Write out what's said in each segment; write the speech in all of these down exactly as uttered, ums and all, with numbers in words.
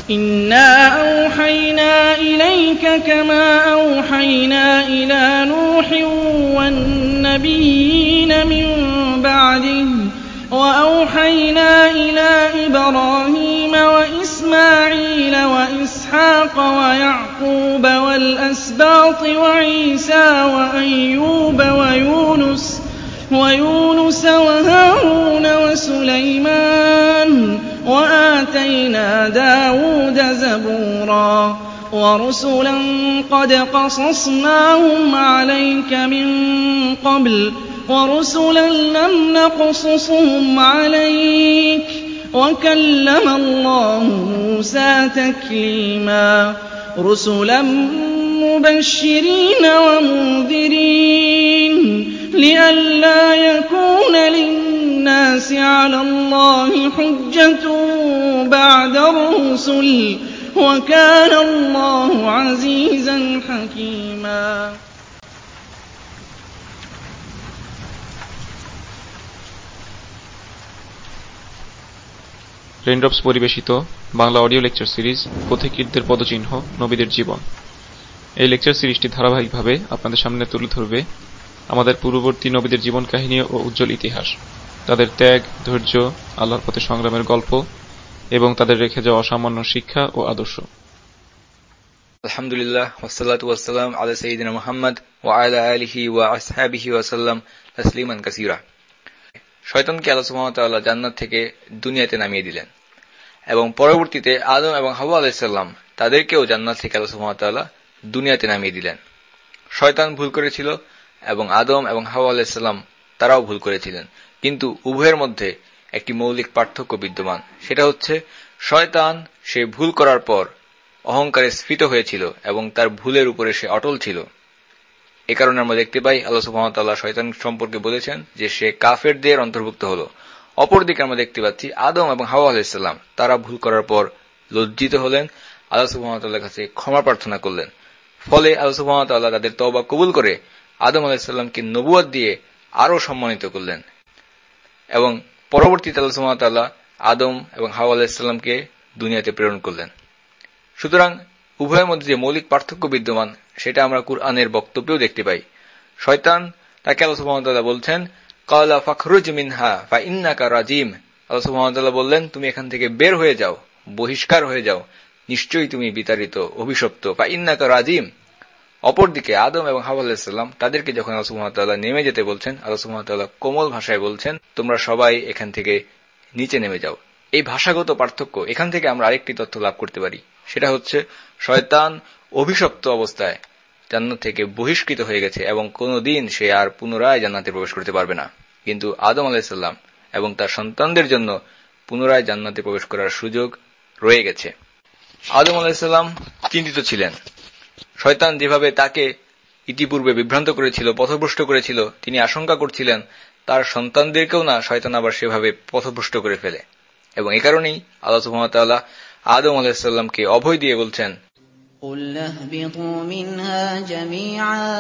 إِنَّا أَوْحَيْنَا إِلَيْكَ كَمَا أَوْحَيْنَا إِلَىٰ نُوحٍ وَالنَّبِيِّينَ مِن بَعْدِهِ وَأَوْحَيْنَا إِلَىٰ إِبْرَاهِيمَ وَإِسْمَاعِيلَ وَإِسْحَاقَ وَيَعْقُوبَ وَالْأَسْبَاطِ وَعِيسَىٰ وَأَيُّوبَ وَيُونُسَ وَهَارُونَ وَسُلَيْمَانَ وَآتَيْنَا دَاوُودَ زَبُورًا وَرُسُلًا قَدْ قَصَصْنَاهُمْ عَلَيْكَ مِن قَبْلُ وَرُسُلًا لَّمْ نَقْصُصْهُمْ عَلَيْكَ ۚ وَكَلَّمَ اللَّهُ مُوسَىٰ تَكْلِيمًا رُسُلًا مُّبَشِّرِينَ وَمُنذِرِينَ لِئَلَّا يَكُونَ لِلنَّاسِ عَلَى اللَّهِ حُجَّةٌ بَعْدَ الرُّسُلِ ۚ وَكَانَ اللَّهُ عَزِيزًا حَكِيمًا। Raindrops পরিবেশিত Bangla audio lecture series পথিকৃতদের পদচিহ্ন নবীদের জীবন। এই লেকচার সিরিজটি ধারাবাহিকভাবে আপনাদের সামনে তুলে ধরবে আমাদের পূর্ববর্তী নবীদের জীবন কাহিনী ও উজ্জ্বল ইতিহাস, তাদের ত্যাগ, ধৈর্য, আল্লাহর পথে সংগ্রামের গল্প এবং তাদের রেখে যাওয়া অসামান্য শিক্ষা ও আদর্শ। আলহামদুলিল্লাহ ওয়াসসালাতু ওয়াসসালাম আলা সাইয়্যিদিনা মুহাম্মদ ওয়া আলা আলিহি ওয়া আসহাবিহি ওয়া সাল্লাম তাসলিমান কাসীরা। শয়তানকে আল্লাহ সুবহানাহু ওয়া তাআলা জান্নাত থেকে দুনিয়াতে নামিয়ে দিলেন এবং পরবর্তীতে আদম এবং হাওয়া আলাইহিস সালাম তাদেরকেও জান্নাত থেকে আল্লাহ সুবহানাহু ওয়া তাআলা দুনিয়াতে নামিয়ে দিলেন। শয়তান ভুল করেছিল এবং আদম এবং হাওয়া আলাইহিস সালাম তারাও ভুল করেছিলেন, কিন্তু উভয়ের মধ্যে একটি মৌলিক পার্থক্য বিদ্যমান। সেটা হচ্ছে শয়তান সে ভুল করার পর অহংকারে স্ফীত হয়েছিল এবং তার ভুলের উপরে সে অটল ছিল। এ কারণে আমরা দেখতে পাই আল্লাহ সুবহানাহু ওয়া তাআলা শয়তান সম্পর্কে বলেছেন যে সে কাফেরদের অন্তর্ভুক্ত হলো। অপরদিকে আমরা দেখতে পাচ্ছি আদম এবং হাওয়া আলাইহিস সালাম তারা ভুল করার পর লজ্জিত হলেন, আল্লাহ সুবহানাহু ওয়া তাআলার কাছে ক্ষমা প্রার্থনা করলেন। ফলে আল্লাহ সুবহানাহু ওয়া তাআলা তাদের তওবা কবুল করে আদম আলাইহিস সালামকে নবুয়ত দিয়ে আরো সম্মানিত করলেন এবং পরবর্তীতে আল্লাহ সুবহানাহু ওয়া তাআলা আদম এবং হাওয়া আলাইহিস সালামকে দুনিয়াতে প্রেরণ করলেন। সুতরাং উভয়ের মধ্যে যে মৌলিক পার্থক্য বিদ্যমান সেটা আমরা কুরআনের বক্তব্যেও দেখতে পাই। শয়তান তাকে আল্লাহ সুবহানাহু ওয়া তাআলা বলছেন ক্বালা ফাখরুজ মিনহা ফাইন্নাকা রাজিম। আল্লাহ সুবহানাহু ওয়া তাআলা বললেন তুমি এখান থেকে বের হয়ে যাও, বহিষ্কার হয়ে যাও, নিশ্চয়ই তুমি বিতাড়িত, অভিশপ্ত। ফাইন্নাকা রাজিম। অপরদিকে আদম এবং হাওয়া আলাইহিস সালাম তাদেরকে যখন আল্লাহ সুবহানাহু ওয়া তাআলা নেমে যেতে বলছেন, আল্লাহ সুবহানাহু ওয়া তাআলা কোমল ভাষায় বলছেন তোমরা সবাই এখান থেকে নিচে নেমে যাও। এই ভাষাগত পার্থক্য এখান থেকে আমরা আরেকটি তথ্য লাভ করতে পারি, সেটা হচ্ছে শয়তান অভিশপ্ত অবস্থায় জান্নাত থেকে বহিষ্কৃত হয়ে গেছে এবং কোনোদিন সে আর পুনরায় জান্নাতে প্রবেশ করতে পারবে না। কিন্তু আদম আলাইহিস সালাম এবং তার সন্তানদের জন্য পুনরায় জান্নাতে প্রবেশ করার সুযোগ রয়ে গেছে। আদম আলাইহিস সালাম চিন্তিত ছিলেন। শয়তান যেভাবে তাকে ইতিপূর্বে বিভ্রান্ত করেছিল, পথভ্রষ্ট করেছিল, তিনি আশঙ্কা করছিলেন তার সন্তানদেরকেও না শয়তান আবার সেভাবে পথভ্রষ্ট করে ফেলে এবং এই কারণেই আল্লাহ সুবহানাহু ওয়া তাআলা আদম আলাইহিস সালামকে অভয় দিয়ে বলছেন قُلْ اهْبِطُوا مِنْهَا جَمِيعًا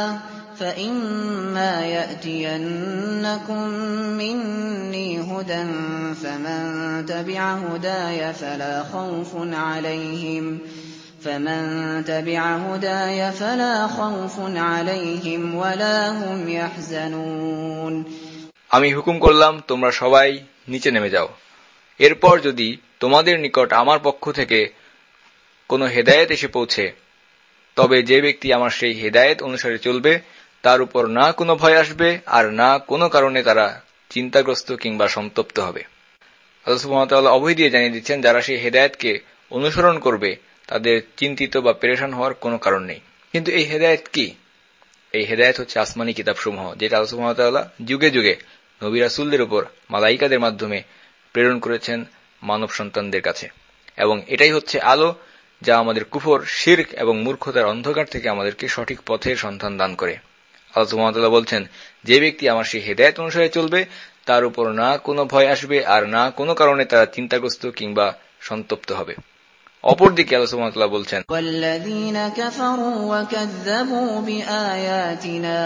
فَإِمَّا يَأْتِيَنَّكُم مِّنِّي هُدًى فَمَن تَبِعَ هُدَايَ فَلَا خَوْفٌ عَلَيْهِمْ فَمَن تَبِعَ هُدَايَ فَلَا خَوْفٌ عَلَيْهِمْ وَلَا هُمْ يَحْزَنُونَ। আমি হুকুম করলাম তোমরা সবাই নিচে নেমে যাও। এরপর যদি তোমাদের নিকট আমার পক্ষ থেকে কোনো হেদায়েত এসে পৌঁছে, তবে যে ব্যক্তি আমার সেই হেদায়েত অনুসারে চলবে তার উপর না কোনো ভয় আসবে আর না কোনো কারণে তারা চিন্তাগ্রস্ত কিংবা সন্তপ্ত হবে। আল্লাহ সুবহানাহু ওয়া তাআলা অভয় দিয়ে জানিয়ে দিচ্ছেন যারা সেই হেদায়েতকে অনুসরণ করবে তাদের চিন্তিত বা পেরেশান হওয়ার কোনো কারণ নেই। কিন্তু এই হেদায়েত কি? এই হেদায়েত হচ্ছে আসমানি কিতাবসমূহ, যেটা আল্লাহ সুবহানাহু ওয়া তাআলা যুগে যুগে নবী রাসূলদের উপর মালাইকাদের মাধ্যমে প্রেরণ করেছেন মানব সন্তানদের কাছে, এবং এটাই হচ্ছে আলো যা আমাদের কুফর, শিরক এবং মূর্খতার অন্ধকার থেকে আমাদেরকে সঠিক পথের সন্ধান দান করে। আল্লাহ সুবহানাহু ওয়া তাআলা বলছেন যে ব্যক্তি আমার সেই হেদায়েত অনুসারে চলবে তার উপর না কোনো ভয় আসবে আর না কোনো কারণে তারা চিন্তাগ্রস্ত কিংবা সন্তপ্ত হবে। অপরদিকে আল্লাহ সুবহানাহু ওয়া তাআলা বলছেন ওয়াল্লাযীনা কাফারু ওয়া কাযযাবু বিআয়াতিনা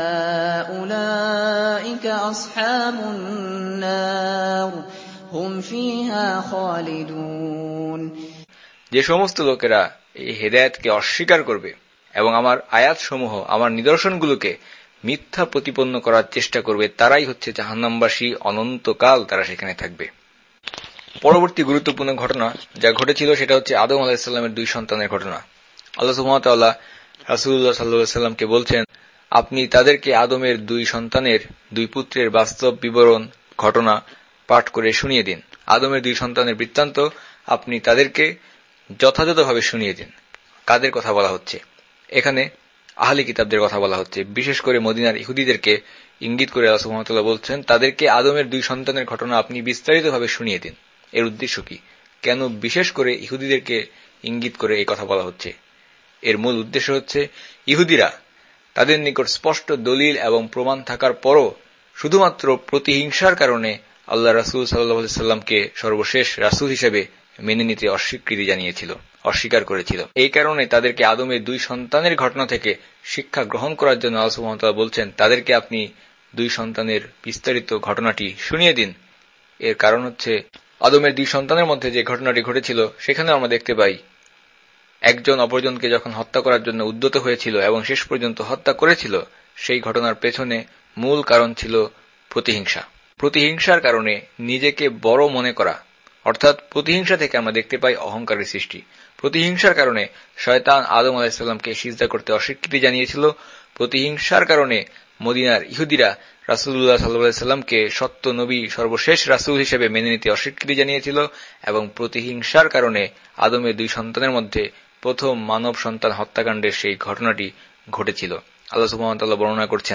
উলাইকা আসহাবুন নার হুম ফিহা খালিদুন। যে সমস্ত লোকেরা এই হেদায়েতকে অস্বীকার করবে এবং আমার আয়াতসমূহ, আমার নিদর্শনগুলোকে মিথ্যা প্রতিপন্ন করার চেষ্টা করবে, তারাই হচ্ছে জাহান্নামবাসী, অনন্তকাল তারা সেখানে থাকবে। পরবর্তী গুরুত্বপূর্ণ ঘটনা যা ঘটেছিল সেটা হচ্ছে আদম আলাইহিস সালামের দুই সন্তানের ঘটনা। আল্লাহ সুবহানাহু ওয়া তাআলা রাসূলুল্লাহ সাল্লাল্লাহু আলাইহি ওয়াসাল্লামকে বলছেন, আপনি তাদেরকে আদমের দুই সন্তানের, দুই পুত্রের বাস্তব বিবরণ ঘটনা পাঠ করে শুনিয়ে দিন। আদমের দুই সন্তানের বৃত্তান্ত আপনি তাদেরকে যথাযথভাবে শুনিয়ে দিন। কাদের কথা বলা হচ্ছে? এখানে আহলি কিতাবদের কথা বলা হচ্ছে। বিশেষ করে মদিনার ইহুদিদেরকে ইঙ্গিত করে আল্লাহ সুবহানাহু ওয়া তাআলা বলছেন, তাদেরকে আদমের দুই সন্তানের ঘটনা আপনি বিস্তারিতভাবে শুনিয়ে দিন। এর উদ্দেশ্য কি? কেন বিশেষ করে ইহুদিদেরকে ইঙ্গিত করে এই কথা বলা হচ্ছে? এর মূল উদ্দেশ্য হচ্ছে, ইহুদিরা তাদের নিকট স্পষ্ট দলিল এবং প্রমাণ থাকার পরও শুধুমাত্র প্রতিহিংসার কারণে আল্লাহ রাসূল সাল্লাল্লাহু আলাইহি সাল্লামকে সর্বশেষ রাসূল হিসেবে মেনে নিতে অস্বীকৃতি জানিয়েছিল, অস্বীকার করেছিল। এই কারণে তাদেরকে আদমের দুই সন্তানের ঘটনা থেকে শিক্ষা গ্রহণ করার জন্য আল্লাহ সুবহানাহু ওয়া তাআলা বলছেন, তাদেরকে আপনি দুই সন্তানের বিস্তারিত ঘটনাটি শুনিয়ে দিন। এর কারণ হচ্ছে, আদমের দুই সন্তানের মধ্যে যে ঘটনাটি ঘটেছিল সেখানে আমরা দেখতে পাই, একজন অপরজনকে যখন হত্যা করার জন্য উদ্যত হয়েছিল এবং শেষ পর্যন্ত হত্যা করেছিল, সেই ঘটনার পেছনে মূল কারণ ছিল প্রতিহিংসা। প্রতিহিংসার কারণে নিজেকে বড় মনে করা, অর্থাৎ প্রতিহিংসা থেকে আমরা দেখতে পাই অহংকারের সৃষ্টি। প্রতিহিংসার কারণে শয়তান আদম আলাইহিস সালামকে সিজদা করতে অস্বীকৃতি জানিয়েছিল। প্রতিহিংসার কারণে মদিনার ইহুদিরা রাসূলুল্লাহ সাল্লাল্লাহু আলাইহি সাল্লামকে সত্য নবী, সর্বশেষ রাসূল হিসেবে মেনে নিতে অস্বীকৃতি জানিয়েছিল এবং প্রতিহিংসার কারণে আদমের দুই সন্তানের মধ্যে প্রথম মানব সন্তান হত্যাকাণ্ডের সেই ঘটনাটি ঘটেছিল। আল্লাহ সুবহানাহু ওয়া তাআলা বর্ণনা করছেন,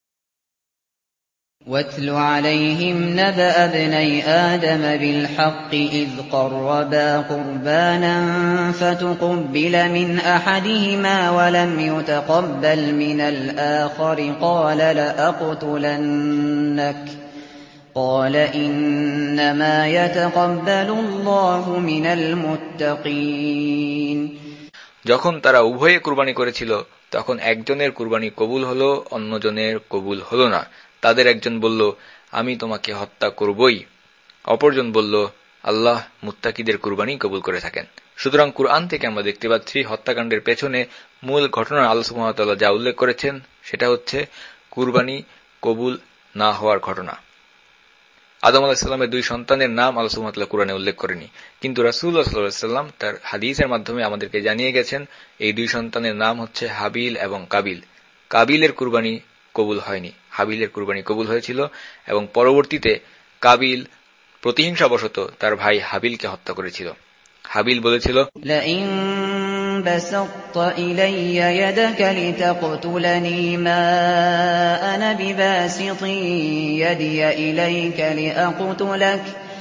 وَاتْلُ عَلَيْهِمْ نَبَأَ ابْنَيْ آدَمَ بِالْحَقِّ إِذْ قَرَّبَا قُرْبَانًا فَتُقُبِّلَ مِنْ أَحَدِهِمَا وَلَمْ يُتَقَبَّلْ مِنَ الْآخَرِ قَالَ لَأَقْتُلَنَّكَ قَالَ إِنَّمَا يَتَقَبَّلُ اللَّهُ مِنَ الْمُتَّقِينَ। যখন তারা উভয়ে কুরবানি করেছিল, তখন একজনের কুরবানি কবুল হলো, অন্যজনের কবুল হলো না। তাদের একজন বলল, আমি তোমাকে হত্যা করবই। অপরজন বলল, আল্লাহ মুত্তাকিদের কুরবানি কবুল করে থাকেন। সুতরাং কুরআন থেকে আমরা দেখতে পাচ্ছি, হত্যাকাণ্ডের পেছনে মূল ঘটনা আল্লাহ সুবহানাহু ওয়া তাআলা যা উল্লেখ করেছেন সেটা হচ্ছে কুরবানি কবুল না হওয়ার ঘটনা। আদম আলাইহিস সালামের দুই সন্তানের নাম আল্লাহ সুবহানাহু ওয়া তাআলা কুরআনে উল্লেখ করেনি, কিন্তু রাসূলুল্লাহ সাল্লাল্লাহু আলাইহি ওয়াসাল্লাম তার হাদিসের মাধ্যমে আমাদেরকে জানিয়ে গেছেন এই দুই সন্তানের নাম হচ্ছে হাবিল এবং কাবিল। কাবিলের কুরবানি কবুল হয়নি, হাবিলের কুরবানি কবুল হয়েছিল এবং পরবর্তীতে কাবিল প্রতিহিংসাবশত তার ভাই হাবিলকে হত্যা করেছিল। হাবিল বলেছিল, لئن بسطت إلي يدك لتقتلني ما أنا بباسط يدي إليك لأقتلك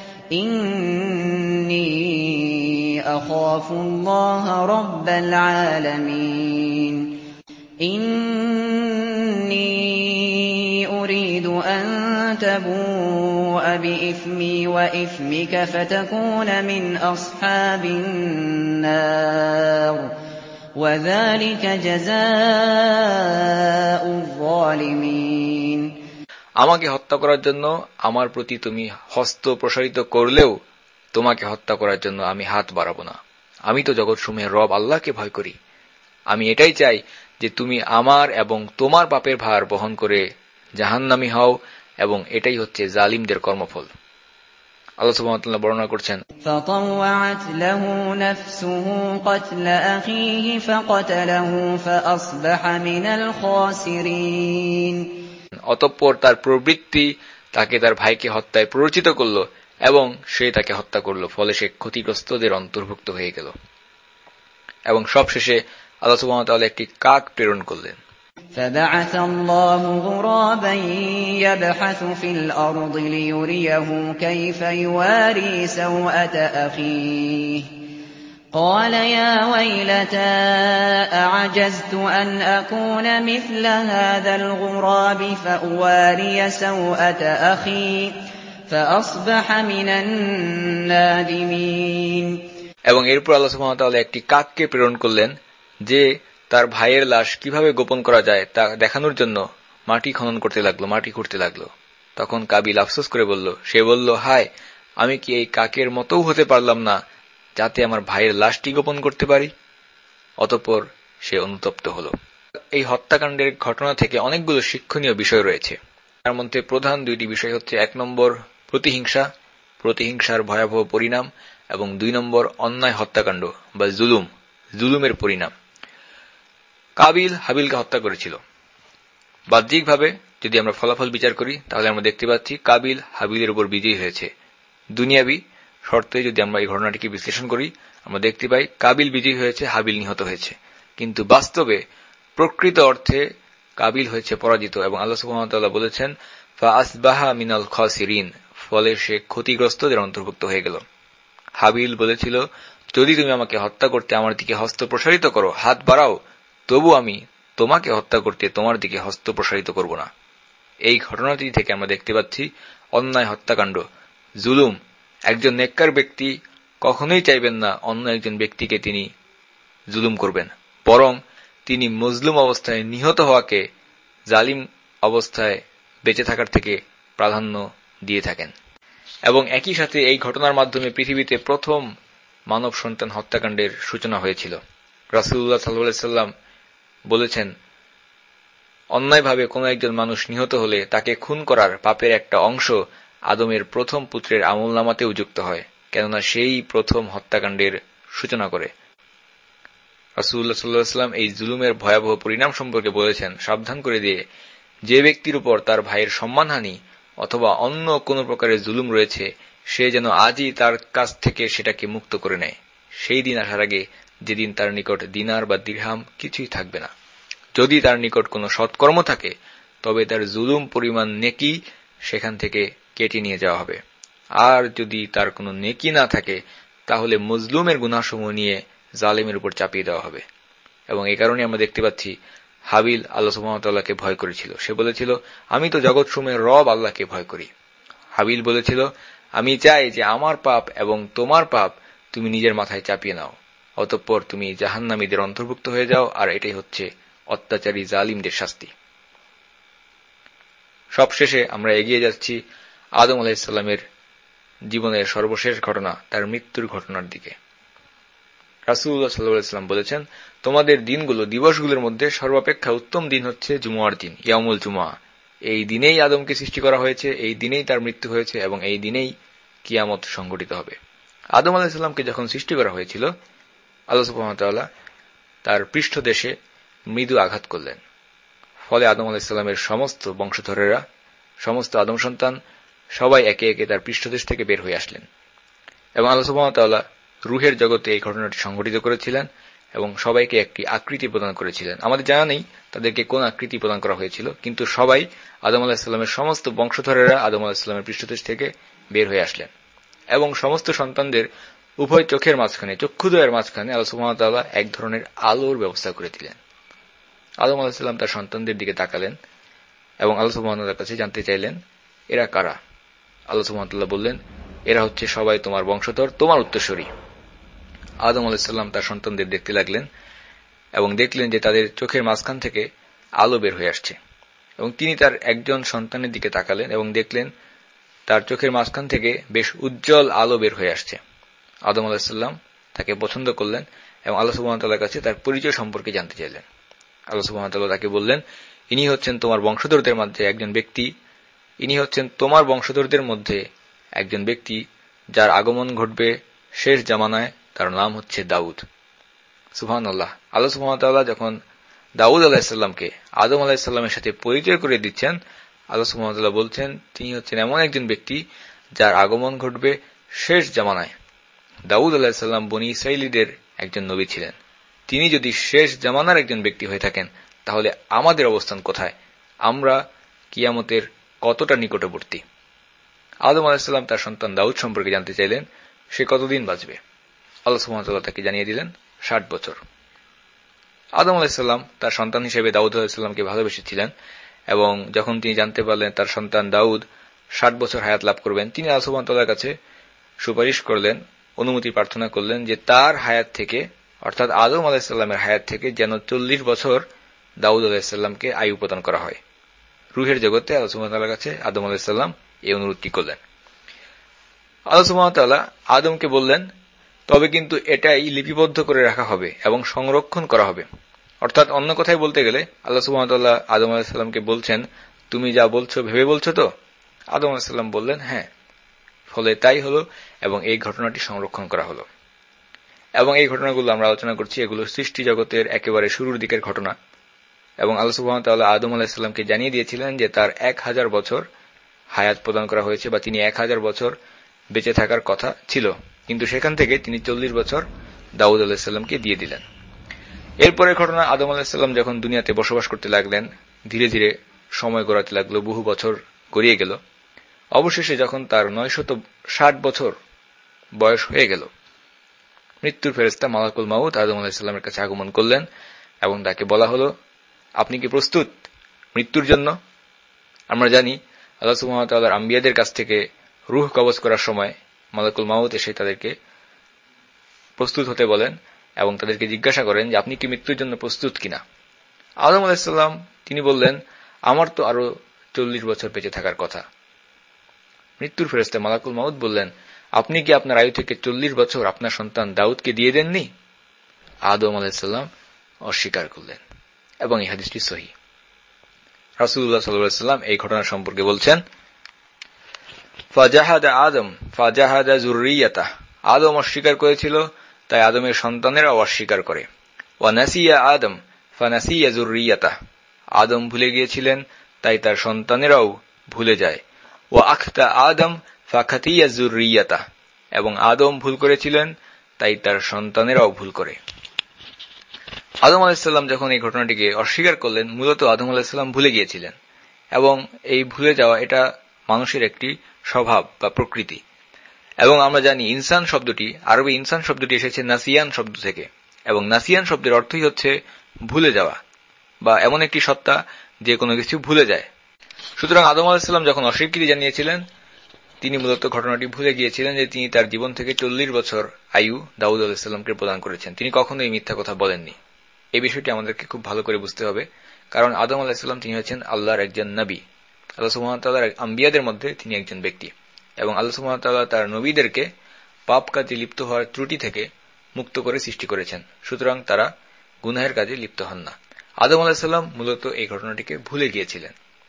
إني أخاف الله رب العالمين إني أريد أن تبوء بإثمي وإثمك فتكون من أصحاب النار وذلك جزاء الظالمين। আমাকে হত্যা করার জন্য আমার প্রতি তুমি হস্ত প্রসারিত করলেও তোমাকে হত্যা করার জন্য আমি হাত বাড়াবো না। আমি তো জগৎসমূহের রব আল্লাহকে ভয় করি। আমি এটাই চাই যে তুমি আমার এবং তোমার পাপের ভার বহন করে জাহান্নামী হও, এবং এটাই হচ্ছে জালিমদের কর্মফল। আল্লাহ সুবহানাহু ওয়া তাআলা বর্ণনা করছেন, فطوعت له نفسه قتل أخيه فقتله فأصبح من الخاسرين। অতঃপর তার প্রবৃত্তি তাকে তার ভাইকে হত্যায় প্ররোচিত করল এবং সে তাকে হত্যা করল, ফলে সে ক্ষতিগ্রস্তদের অন্তর্ভুক্ত হয়ে গেল। এবং সবশেষে আল্লাহ সুবহানাহু ওয়া তাআলা একটি কাক প্রেরণ করলেন। فبعث الله غرابا يبحث في الأرض ليريه كيف يواري سوءة أخيه قال يا ويلتى أعجزت أن أكون مثل هذا الغراب فأواري سوءة أخي فأصبح من النادمين। এবং এরপর আল্লাহ সুবহানাহু ওয়া তাআলা একটি কাককে প্রেরণ করলেন যে তার ভাইয়ের লাশ কিভাবে গোপন করা যায় তা দেখানোর জন্য মাটি খনন করতে লাগলো, মাটি খুঁড়তে লাগলো। তখন কাবিল আফসোস করে বলল, সে বলল, হায়, আমি কি এই কাকের মতোও হতে পারলাম না যাতে আমার ভাইয়ের লাশটি গোপন করতে পারি। অতঃপর সে অনুতপ্ত হল। এই হত্যাকাণ্ডের ঘটনা থেকে অনেকগুলো শিক্ষণীয় বিষয় রয়েছে। তার মধ্যে প্রধান দুইটি বিষয় হচ্ছে, এক নম্বর প্রতিহিংসা, প্রতিহিংসার ভয়াবহ পরিণাম, এবং দুই নম্বর অন্যায় হত্যাকাণ্ড বা জুলুম, জুলুমের পরিণাম। কাবিল হাবিলকে হত্যা করেছিল। বাহ্যিকভাবে যদি আমরা ফলাফল বিচার করি তাহলে আমরা দেখতে পাচ্ছি কাবিল হাবিলের উপর বিজয়ী হয়েছে। দুনিয়াবি শর্তে যদি আমরা এই ঘটনাটিকে বিশ্লেষণ করি আমরা দেখতে পাই কাবিল বিজয়ী হয়েছে, হাবিল নিহত হয়েছে। কিন্তু বাস্তবে প্রকৃত অর্থে কাবিল হয়েছে পরাজিত, এবং আল্লাহ সুবহানাহু ওয়া তাআলা বলেছেন ফাআসবাহা মিনাল খাসিরিন, ফলে সে ক্ষতিগ্রস্তদের অন্তর্ভুক্ত হয়ে গেল। হাবিল বলেছিল, যদি তুমি আমাকে হত্যা করতে আমার দিকে হস্ত প্রসারিত করো, হাত বাড়াও, তবু আমি তোমাকে হত্যা করতে তোমার দিকে হস্ত প্রসারিত করব না। এই ঘটনাটি থেকে আমরা দেখতে পাচ্ছি অন্যায় হত্যাকাণ্ড, জুলুম। একজন নেককার ব্যক্তি কখনোই চাইবেন না অন্য একজন ব্যক্তিকে তিনি জুলুম করবেন, বরং তিনি মজলুম অবস্থায় নিহত হওয়াকে জালিম অবস্থায় বেঁচে থাকার থেকে প্রাধান্য দিয়ে থাকেন। এবং একই সাথে এই ঘটনার মাধ্যমে পৃথিবীতে প্রথম মানব সন্তান হত্যাকাণ্ডের সূচনা হয়েছিল। রাসূলুল্লাহ সাল্লাল্লাহু আলাইহি ওয়াসাল্লাম বলেছেন, অন্যায়ভাবে কোন একজন মানুষ নিহত হলে তাকে খুন করার পাপের একটা অংশ আদমের প্রথম পুত্রের আমলনামাতেও যুক্ত হয়, কেননা সেই প্রথম হত্যাকাণ্ডের সূচনা করে। রাসূলুল্লাহ সাল্লাল্লাহু আলাইহি ওয়াসাল্লাম এই জুলুমের ভয়াবহ পরিণাম সম্পর্কে বলেছেন, সাবধান করে দিয়ে, যে ব্যক্তির উপর তার ভাইয়ের সম্মানহানি অথবা অন্য কোন প্রকারের জুলুম রয়েছে সে যেন আজই তার কাছ থেকে সেটাকে মুক্ত করে নেয়। সেই দিন আসার আগে যেদিন তার নিকট দিনার বা দিরহাম কিছুই থাকবে না। যদি তার নিকট কোনো সৎকর্ম থাকে তবে তার জুলুম পরিমাণ নেকি সেখান থেকে কেটে নিয়ে যাওয়া হবে, আর যদি তার কোনো নেকি না থাকে তাহলে মজলুমের গুনাহসমূহ নিয়ে জালেমের উপর চাপিয়ে দেওয়া হবে। এবং এই কারণে আমরা দেখতে পাচ্ছি হাবিল আল্লাহ সুবহানাহু ওয়া তাআলাকে ভয় করেছিল। সে বলেছিল, আমি তো জগৎসমূহের রব আল্লাহকে ভয় করি। হাবিল বলেছিল, আমি চাই যে আমার পাপ এবং তোমার পাপ তুমি নিজের মাথায় চাপিয়ে নাও, অতঃপর তুমি জাহান্নামীদের অন্তর্ভুক্ত হয়ে যাও, আর এটাই হচ্ছে অত্যাচারী জালিমদের শাস্তি। সবশেষে আমরা এগিয়ে যাচ্ছি আদম আলাইহিস সালামের জীবনের সর্বশেষ ঘটনা, তার মৃত্যুর ঘটনার দিকে। রাসূলুল্লাহ সাল্লাল্লাহু আলাইহি ওয়াসাল্লাম বলেছেন, তোমাদের দিনগুলো দিবসগুলোর মধ্যে সর্বাপেক্ষা উত্তম দিন হচ্ছে জুমআর দিন, ইয়াউমুল জুমআ। এই দিনেই আদমকে সৃষ্টি করা হয়েছে, এই দিনেই তার মৃত্যু হয়েছে, এবং এই দিনেই কিয়ামত সংঘটিত হবে। আদম আলাইহিস সালামকে যখন সৃষ্টি করা হয়েছিল আল্লাহ সুবহানাহু ওয়া তাআলা তার পৃষ্ঠদেশে মৃদু আঘাত করলেন। ফলে আদম আলাইহিস সালামের সমস্ত বংশধরেরা, সমস্ত আদম সন্তান সবাই একে একে তার পৃষ্ঠদেশ থেকে বের হয়ে আসলেন। এবং আল্লাহ সুবহানাহু ওয়া তাআলা রূহের জগতে এই ঘটনাটি সংঘটিত করেছিলেন এবং সবাইকে একটি আকৃতি প্রদান করেছিলেন। আমাদের জানা নেই তাদেরকে কোন আকৃতি প্রদান করা হয়েছিল, কিন্তু সবাই আদম আলাইহিস সালামের সমস্ত বংশধরেরা আদম আলাইহিস সালামের পৃষ্ঠদেশ থেকে বের হয়ে আসলেন। এবং সমস্ত সন্তানদের উভয় চোখের মাঝখানে, চক্ষুদ্বয়ের মাঝখানে আল্লাহ সুবহানাহু ওয়া তাআলা এক ধরনের আলোর ব্যবস্থা করে দিলেন। আদম আলাইহিস সালাম তার সন্তানদের দিকে তাকালেন এবং আল্লাহ সুবহানাহু ওয়া তাআলার কাছে জানতে চাইলেন, এরা কারা? আল্লাহ সুবহানাহু ওয়া তাআলা বললেন, এরা হচ্ছে সবাই তোমার বংশধর, তোমার উত্তরসূরি। আদম আলাইহিস সালাম তার সন্তানদের দেখতে লাগলেন এবং দেখলেন যে তাদের চোখের মাঝখান থেকে আলো বের হয়ে আসছে। এবং তিনি তার একজন সন্তানের দিকে তাকালেন এবং দেখলেন তার চোখের মাঝখান থেকে বেশ উজ্জ্বল আলো বের হয়ে আসছে। আদম আলাইহিস সালাম তাকে পছন্দ করলেন এবং আল্লাহ সুবহানাহু ওয়া তাআলার কাছে তার পরিচয় সম্পর্কে জানতে চাইলেন। আল্লাহ সুবহানাহু ওয়া তাআলা তাকে বললেন, ইনি হচ্ছেন তোমার বংশধরদের মধ্যে একজন ব্যক্তি, ইনি হচ্ছেন তোমার বংশধরদের মধ্যে একজন ব্যক্তি যার আগমন ঘটবে শেষ জামানায়, তার নাম হচ্ছে দাউদ। সুবহানাল্লাহ। আল্লাহ সুবহানাহু ওয়া তাআলা যখন দাউদ আলাইহিস সালামকে আদম আলাইহিস সালামের সাথে পরিচয় করে দিচ্ছেন, আল্লাহ সুবহানাহু ওয়া তাআলা বলছেন তিনি হচ্ছেন এমন একজন ব্যক্তি যার আগমন ঘটবে শেষ জামানায়। দাউদ আলাইহিস সালাম বনী ইসরাঈলীদের একজন নবী ছিলেন। তিনি যদি শেষ জামানার একজন ব্যক্তি হয়ে থাকেন তাহলে আমাদের অবস্থান কোথায়? আমরা কিয়ামতের কতটা নিকটবর্তী? আদম আলাইহিস সালাম তার সন্তান দাউদ সম্পর্কে জানতে চাইলেন, সে কতদিন বাঁচবে? আল্লাহ সুবহানাহু ওয়া তাআলা তাকে জানিয়ে দিলেন ষাট বছর। আদম আলাইহিস সালাম তার সন্তান হিসেবে দাউদ আলাইহিস সালামকে ভালোবেসেছিলেন এবং যখন তিনি জানতে পারলেন তার সন্তান দাউদ ষাট বছর হায়াত লাভ করবেন, তিনি আল্লাহ সুবহানাহু ওয়া তাআলার কাছে সুপারিশ করলেন, অনুমতি প্রার্থনা করলেন যে তার হায়াত থেকে, অর্থাৎ আদম আলাইহিস সালামের হায়াত থেকে যেন চল্লিশ বছর দাউদ আলাইহিস সালামকে আয়ু প্রদান করা হয়। রূহের জগতে আল্লাহ সুবহানাহু ওয়া তাআলার কাছে আদম আলাইহিস সালাম এই অনুরোধটি করলেন। আল্লাহ সুবহানাহু ওয়া তাআলা আদমকে বললেন তবে কিন্তু এটাই লিপিবদ্ধ করে রাখা হবে এবং সংরক্ষণ করা হবে। অর্থাৎ অন্য কথায় বলতে গেলে আল্লাহ সুবহানাহু ওয়া তাআলা আদম আলাইহিস সালামকে বলছেন, তুমি যা বলছো ভেবে বলছো তো? আদম আলাইহিস সালাম বললেন, হ্যাঁ। ফলে তাই হলো এবং এই ঘটনাটি সংরক্ষণ করা হলো। এবং এই ঘটনাগুলো আমরা আলোচনা করছি, এগুলো সৃষ্টি জগতের একেবারে শুরুর দিকের ঘটনা। এবং আল্লাহ সুবহানাহু ওয়া তাআলা আদম আলাইহিস সালামকে জানিয়ে দিয়েছিলেন যে তার এক হাজার বছর হায়াত প্রদান করা হয়েছে, বা তিনি এক হাজার বছর বেঁচে থাকার কথা ছিল, কিন্তু সেখান থেকে তিনি চল্লিশ বছর দাউদ আলাইহিস সালামকে দিয়ে দিলেন। এরপরের ঘটনা, আদম আলাইহিস সালাম যখন দুনিয়াতে বসবাস করতে লাগলেন, ধীরে ধীরে সময় গড়াতে লাগলো, বহু বছর গড়িয়ে গেল। অবশেষে যখন তার নয়শত ষাট বছর বয়স হয়ে গেল, মৃত্যুর ফেরেশতা মালাকুল মাউত আদম আলাইহিস সালামের কাছে আগমন করলেন এবং তাকে বলা হলো, আপনি কি প্রস্তুত মৃত্যুর জন্য? আমরা জানি আল্লাহ সুবহানাহু ওয়া তাআলার আম্বিয়াদের কাছ থেকে রূহ কবজ করার সময় মালাকুল মাউত এসে তাদেরকে প্রস্তুত হতে বলেন এবং তাদেরকে জিজ্ঞাসা করেন যে আপনি কি মৃত্যুর জন্য প্রস্তুত কিনা। আদম আলাইহিস সালাম তিনি বললেন, আমার তো আরো চল্লিশ বছর বেঁচে থাকার কথা। মৃত্যুর ফেরেশতা মালাকুল মাউত বললেন, আপনি কি আপনার আয়ু থেকে চল্লিশ বছর আপনার সন্তান দাউদকে দিয়ে দেননি? আদম আলাইহিস সালাম অস্বীকার করলেন এবং এই হাদিসটি সহিহ। রাসূলুল্লাহ সাল্লাল্লাহু আলাইহি ওয়াসাল্লাম এই ঘটনা সম্পর্কে বলছেন, ফাজাহাদা আদম ফাজাহাদা যুররিয়াতাহ, আদম অস্বীকার করেছিল তাই আদমের সন্তানেরাও অস্বীকার করে। ওয়া নাসিয়া আদম ফানাসিয়া যুররিয়াতাহ, আদম ভুলে গিয়েছিলেন তাই তার সন্তানেরাও ভুলে যায়। ওয়া আখতা আদম ফাখাতিয়া যুররিয়াতাহ, এবং আদম ভুল করেছিলেন তাই তার সন্তানেরাও ভুল করে। আদম আলাইহিস সালাম যখন এই ঘটনাটিকে অস্বীকার করলেন, মূলত আদম আলাইহিস সালাম ভুলে গিয়েছিলেন এবং এই ভুলে যাওয়া এটা মানুষের একটি স্বভাব বা প্রকৃতি। এবং আমরা জানি ইনসান শব্দটি, আরবি ইনসান শব্দটি এসেছে নাসিয়ান শব্দ থেকে, এবং নাসিয়ান শব্দের অর্থই হচ্ছে ভুলে যাওয়া বা এমন একটি সত্তা যে কোনো কিছু ভুলে যায়। সুতরাং আদম আলাইহিস সালাম যখন অস্বীকৃতি জানিয়েছিলেন, তিনি মূলত ঘটনাটি ভুলে গিয়েছিলেন যে তিনি তার জীবন থেকে চল্লিশ বছর আয়ু দাউদ আলাইহিস সালামকে প্রদান করেছেন। তিনি কখনোই মিথ্যা কথা বলেননি। এই বিষয়টি আমাদেরকে খুব ভালো করে বুঝতে হবে, কারণ আদম আলাইহিস সালাম তিনি হচ্ছেন আল্লাহর একজন নবী, আল্লাহ সুবহানাহু ওয়া তাআলার আম্বিয়াদের মধ্যে তিনি একজন ব্যক্তি, এবং আল্লাহ সুবহানাহু ওয়া তাআলা তার নবীদেরকে পাপ কাজে লিপ্ত হওয়ার ত্রুটি থেকে মুক্ত করে সৃষ্টি করেছেন। সুতরাং তারা গুনাহের কাজে লিপ্ত হন না। আদম আলাইহিস সালাম মূলত এই ঘটনাটিকে ভুলে গিয়েছিলেন,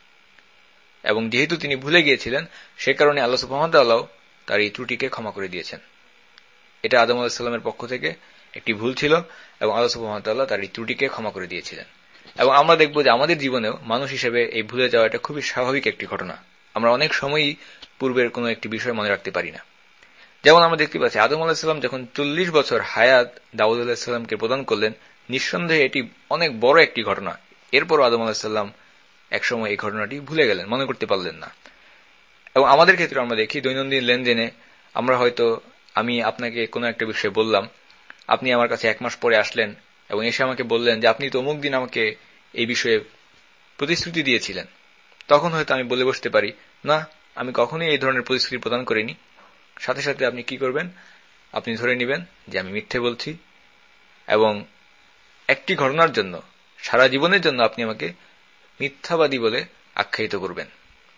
এবং যেহেতু তিনি ভুলে গিয়েছিলেন সে কারণে আল্লাহ সুবহানাহু ওয়া তাআলা তার এই ত্রুটিকে ক্ষমা করে দিয়েছেন। এটা আদম আলাইহিস সালামের পক্ষ থেকে একটি ভুল ছিল এবং আল্লাহ সুবহানাহু ওয়া তাআলা তার এই ত্রুটিকে ক্ষমা করে দিয়েছিলেন। এবং আমরা দেখব যে আমাদের জীবনেও মানুষ হিসেবে এই ভুলে যাওয়া এটা খুবই স্বাভাবিক একটি ঘটনা। আমরা অনেক সময়ই পূর্বের কোনো একটি বিষয় মনে রাখতে পারি না। যেমন আমরা দেখতে পাচ্ছি আদম আলাইহিস সালাম যখন চল্লিশ বছর হায়াত দাউদ আলাইহিস সালামকে প্রদান করলেন, নিঃসন্দেহে এটি অনেক বড় একটি ঘটনা। এরপরও আদম আলাইহিস সালাম একসময় এই ঘটনাটি ভুলে গেলেন, মনে করতে পারলেন না। এবং আমাদের ক্ষেত্রে আমরা দেখি দৈনন্দিন লেনদেনে আমরা হয়তো, আমি আপনাকে কোনো একটা বিষয় বললাম, আপনি আমার কাছে এক মাস পরে আসলেন এবং এসে আমাকে বললেন যে আপনি তো অমুক দিন আমাকে এই বিষয়ে প্রতিশ্রুতি দিয়েছিলেন। তখন হয়তো আমি বলে বসতে পারি, না, আমি কখনোই এই ধরনের প্রতিশ্রুতি প্রদান করিনি। সাথে সাথে আপনি কি করবেন? আপনি ধরে নেবেন যে আমি মিথ্যে বলছি, এবং একটি ঘটনার জন্য, সারা জীবনের জন্য আপনি আমাকে মিথ্যাবাদী বলে আখ্যায়িত করবেন।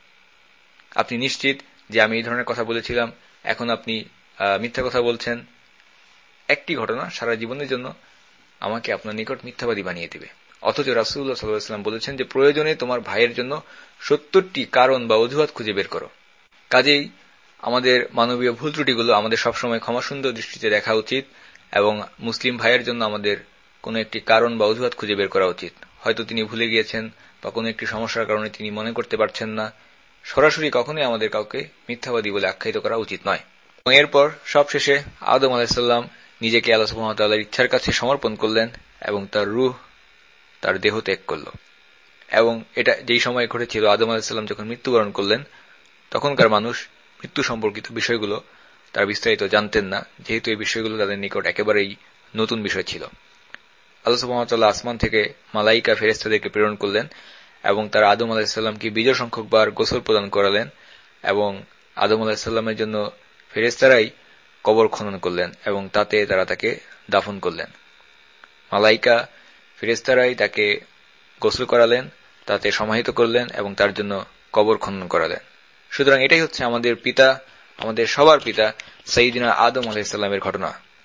আপনি নিশ্চিত যে আমি এই ধরনের কথা বলেছিলাম, এখন আপনি মিথ্যা কথা বলছেন। একটি ঘটনা সারা জীবনের জন্য আমাকে আপনার নিকট মিথ্যাবাদী বানিয়ে দিবে। অথচ রাসূলুল্লাহ সাল্লাল্লাহু আলাইহি ওয়াসাল্লাম বলেছেন যে প্রয়োজনে তোমার ভাইয়ের জন্য সত্তরটি কারণ বা অজুহাত খুঁজে বের করো। কাজেই আমাদের মানবীয় ভুল ত্রুটিগুলো আমাদের সবসময় ক্ষমাসুন্দর দৃষ্টিতে দেখা উচিত, এবং মুসলিম ভাইয়ের জন্য আমাদের কোনো একটি কারণ বা অজুহাত খুঁজে বের করা উচিত। হয়তো তিনি ভুলে গিয়েছেন বা কোনো একটি সমস্যার কারণে তিনি মনে করতে পারছেন না। সরাসরি কখনোই আমাদের কাউকে মিথ্যাবাদী বলে আখ্যায়িত করা উচিত নয়। এবং এরপর সবশেষে আদম আলাইহিস সালাম নিজেকে আল্লাহ সুবহানাহু ওয়া তাআলার ইচ্ছার কাছে সমর্পণ করলেন এবং তার রূহ তার দেহ ত্যাগ করল। এবং এটা যেই সময় ঘটেছিল, আদম আলাইহিস সালাম যখন মৃত্যুবরণ করলেন, তখনকার মানুষ মৃত্যু সম্পর্কিত বিষয়গুলো তারা বিস্তারিত জানতেন না, যেহেতু এই বিষয়গুলো তাদের নিকট একেবারেই নতুন বিষয় ছিল। আল্লাহ সুবহানাহু ওয়া তাআলা আসমান থেকে মালাইকা ফেরেশতাদেরকে প্রেরণ করলেন এবং তারা আদম আলাইহিস সালামকে বিজয় সংখ্যক বার গোসল প্রদান করালেন, এবং আদম আলাইহিস সালামের জন্য ফেরেশতারাই কবর খনন করলেন এবং তাতে তারা তাকে দাফন করলেন। মালাইকা ফেরেশতারাই তাকে গোসল করালেন, তাতে সমাহিত করলেন এবং তার জন্য কবর খনন করালেন। সুতরাং এটাই হচ্ছে আমাদের পিতা, আমাদের সবার পিতা সাইয়্যিদিনা আদম আলাইহিস সালামের ঘটনা।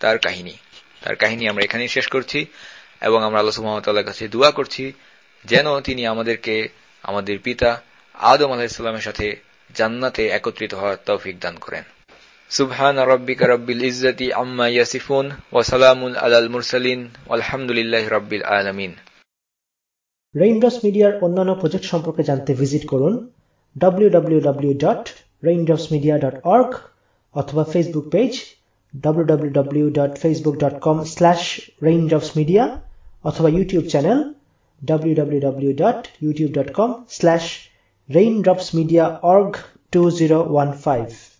তার কাহিনী তার কাহিনী আমরা এখানেই শেষ করছি এবং আমরা আল্লাহ সুবহানাহু ওয়া তাআলার কাছে দোয়া করছি যেন তিনি আমাদেরকে আমাদের পিতা আদম আলাইহিস সালামের সাথে জান্নাতে একত্রিত হওয়ার তৌফিক দান করেন। সুবহান রাব্বিকা রাব্বিল ইজ্জাতি আম্মা ইয়াসিফুন ওয়া সালামুন আলাল মুরসালিন ওয়ালহামদুলিল্লাহি রাব্বিল আলামিন। রেইনড্রপস মিডিয়ার অন্যান্য প্রজেক্ট সম্পর্কে জানতে ভিজিট করুন W W W dot Raindrops media dot org অথবা Facebook page W W W dot Facebook dot com slash Raindrops media অথবা YouTube channel W W W dot YouTube dot com slash Raindrops media org two zero one five.